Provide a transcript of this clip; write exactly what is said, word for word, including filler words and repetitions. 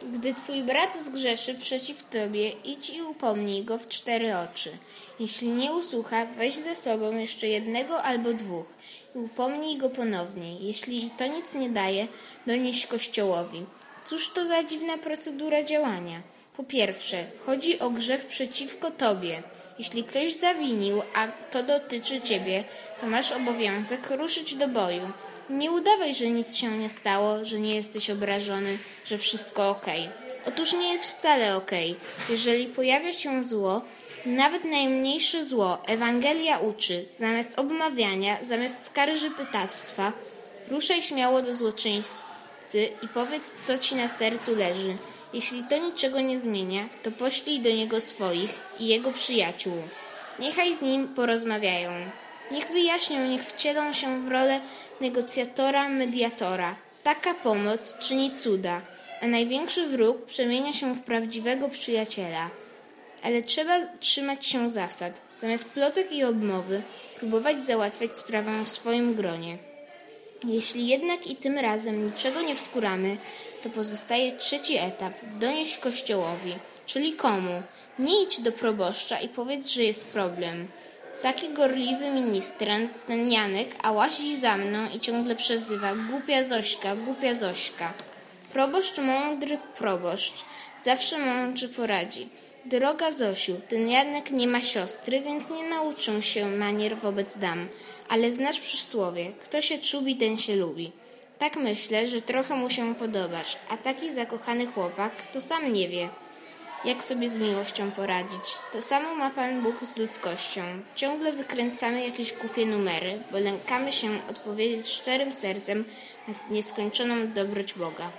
Gdy twój brat zgrzeszy przeciw tobie, idź i upomnij go w cztery oczy. Jeśli nie usłucha, weź ze sobą jeszcze jednego albo dwóch i upomnij go ponownie. Jeśli i to nic nie daje, donieś Kościołowi. Cóż to za dziwna procedura działania? Po pierwsze, chodzi o grzech przeciwko tobie. Jeśli ktoś zawinił, a to dotyczy ciebie, to masz obowiązek ruszyć do boju. Nie udawaj, że nic się nie stało, że nie jesteś obrażony, że wszystko okej. Otóż nie jest wcale okej. Jeżeli pojawia się zło, nawet najmniejsze zło, Ewangelia uczy, zamiast obmawiania, zamiast skarżypytactwa, ruszaj śmiało do złoczyńcy i powiedz, co ci na sercu leży. Jeśli to niczego nie zmienia, to poślij do niego swoich i jego przyjaciół. Niechaj z nim porozmawiają. Niech wyjaśnią, niech wcielą się w rolę negocjatora, mediatora. Taka pomoc czyni cuda, a największy wróg przemienia się w prawdziwego przyjaciela. Ale trzeba trzymać się zasad. Zamiast plotek i obmowy, próbować załatwiać sprawę w swoim gronie. Jeśli jednak i tym razem niczego nie wskóramy, to pozostaje trzeci etap – donieść Kościołowi. Czyli komu? Nie idź do proboszcza i powiedz, że jest problem. Taki gorliwy ministrant, ten Janek, a łazi za mną i ciągle przezywa: głupia Zośka, głupia Zośka. Proboszcz, mądry proboszcz, zawsze mądrze poradzi. Droga Zosiu, ten Janek nie ma siostry, więc nie nauczył się manier wobec dam. Ale znasz przysłowie, kto się czubi, ten się lubi. Tak myślę, że trochę mu się podobasz, a taki zakochany chłopak to sam nie wie, jak sobie z miłością poradzić. To samo ma Pan Bóg z ludzkością. Ciągle wykręcamy jakieś głupie numery, bo lękamy się odpowiedzieć szczerym sercem na nieskończoną dobroć Boga.